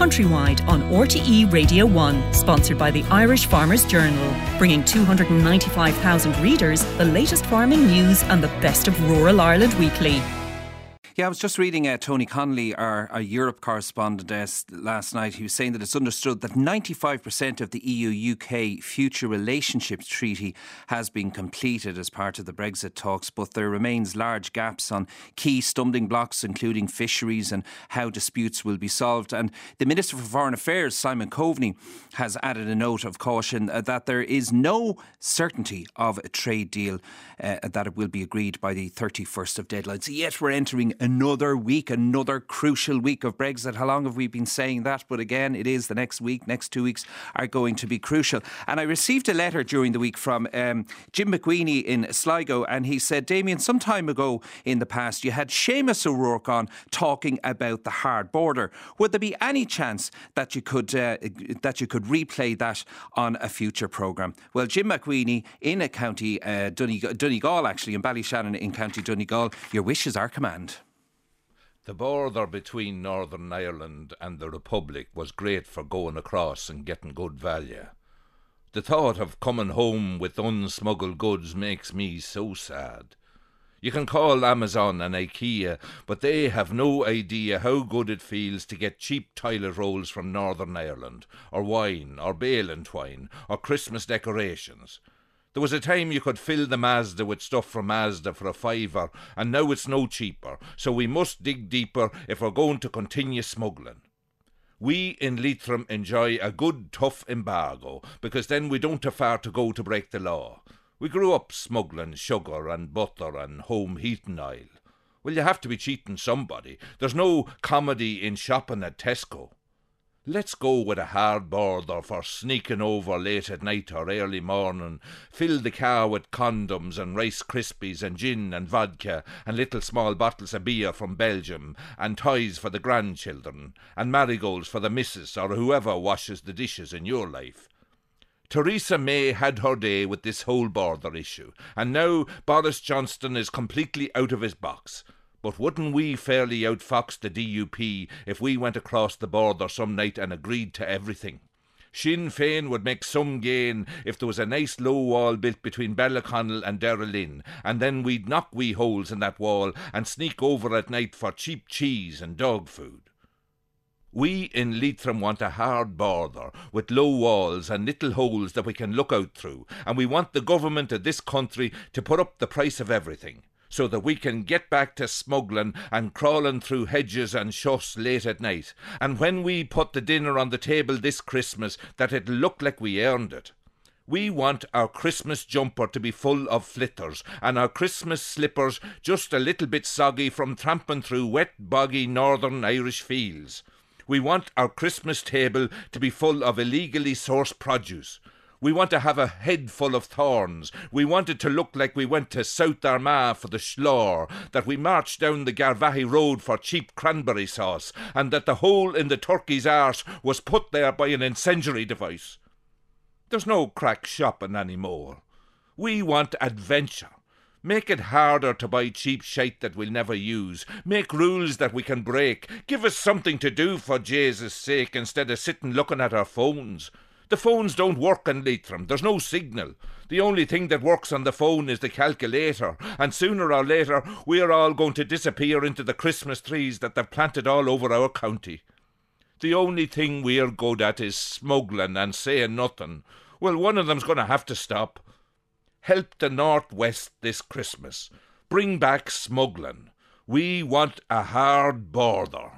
countrywide on RTE Radio 1, sponsored by the Irish Farmers Journal, bringing 295,000 readers the latest farming news and the best of rural Ireland weekly. Yeah, I was just reading Tony Connolly, our Europe correspondent, last night. He was saying that it's understood that 95% of the EU-UK Future Relationships Treaty has been completed as part of the Brexit talks, but there remains large gaps on key stumbling blocks, including fisheries and how disputes will be solved. And the Minister for Foreign Affairs, Simon Coveney, has added a note of caution that there is no certainty of a trade deal, that it will be agreed by the 31st of deadline. So yet we're entering another week, another crucial week of Brexit. How long have we been saying that? But again, it is the next week, next 2 weeks are going to be crucial. And I received a letter during the week from Jim McQueenie in Sligo, and he said, Damien, some time ago in the past, you had Seamus O'Rourke on talking about the hard border. Would there be any chance that you could replay that on a future programme? Well, Jim McQueenie in a county, Donegal actually, in Ballyshannon in County Donegal, your wishes are command. The border between Northern Ireland and the Republic was great for going across and getting good value. The thought of coming home with unsmuggled goods makes me so sad. You can call Amazon and IKEA, but they have no idea how good it feels to get cheap toilet rolls from Northern Ireland, or wine, or bale twine, or Christmas decorations. There was a time you could fill the Mazda with stuff from Mazda for £5, and now it's no cheaper, so we must dig deeper if we're going to continue smuggling. We in Leitrim enjoy a good tough embargo, because then we don't have far to go to break the law. We grew up smuggling sugar and butter and home heating oil. Well, you have to be cheating somebody. There's no comedy in shopping at Tesco. Let's go with a hard border for sneaking over late at night or early morning, fill the car with condoms and Rice Krispies and gin and vodka and little small bottles of beer from Belgium and toys for the grandchildren and marigolds for the missus or whoever washes the dishes in your life. Theresa May had her day with this whole border issue, and now Boris Johnson is completely out of his box. But wouldn't we fairly outfox the DUP if we went across the border some night and agreed to everything? Sinn Féin would make some gain if there was a nice low wall built between Bellaconnell and Derrylin, and then we'd knock wee holes in that wall and sneak over at night for cheap cheese and dog food. We in Leitrim want a hard border with low walls and little holes that we can look out through, and we want the government of this country to put up the price of everything, so that we can get back to smuggling and crawling through hedges and shuffs late at night. And when we put the dinner on the table this Christmas, that it'll look like we earned it. We want our Christmas jumper to be full of flitters, and our Christmas slippers just a little bit soggy from tramping through wet, boggy Northern Irish fields. We want our Christmas table to be full of illegally sourced produce. We want to have a head full of thorns. We want it to look like we went to South Armagh for the Schlore, that we marched down the Garvaghey Road for cheap cranberry sauce, and that the hole in the turkey's arse was put there by an incendiary device. There's no crack shopping anymore. We want adventure. Make it harder to buy cheap shite that we'll never use. Make rules that we can break. Give us something to do for Jesus' sake instead of sitting looking at our phones. The phones don't work in Leitrim. There's no signal. The only thing that works on the phone is the calculator, and sooner or later we're all going to disappear into the Christmas trees that they've planted all over our county. The only thing we're good at is smuggling and saying nothing. Well, one of them's going to have to stop. Help the North West this Christmas. Bring back smuggling. We want a hard border.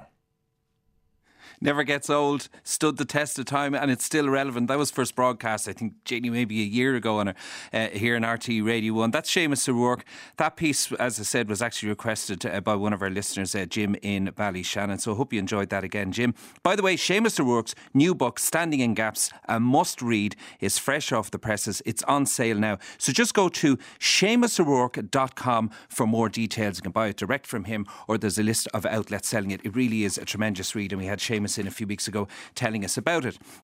Never gets old, stood the test of time, and it's still relevant. That was first broadcast, I think, Janie, maybe a year ago on here in RTE Radio 1. That's Seamus O'Rourke. That piece, as I said, was actually requested by one of our listeners, Jim in Ballyshannon. So I hope you enjoyed that again, Jim. By the way, Seamus O'Rourke's new book, Standing in Gaps, a must-read, is fresh off the presses. It's on sale now. So just go to SeamusO'Rourke.com for more details. You can buy it direct from him, or there's a list of outlets selling it. It really is a tremendous read, and we had Seamus in a few weeks ago telling us about it.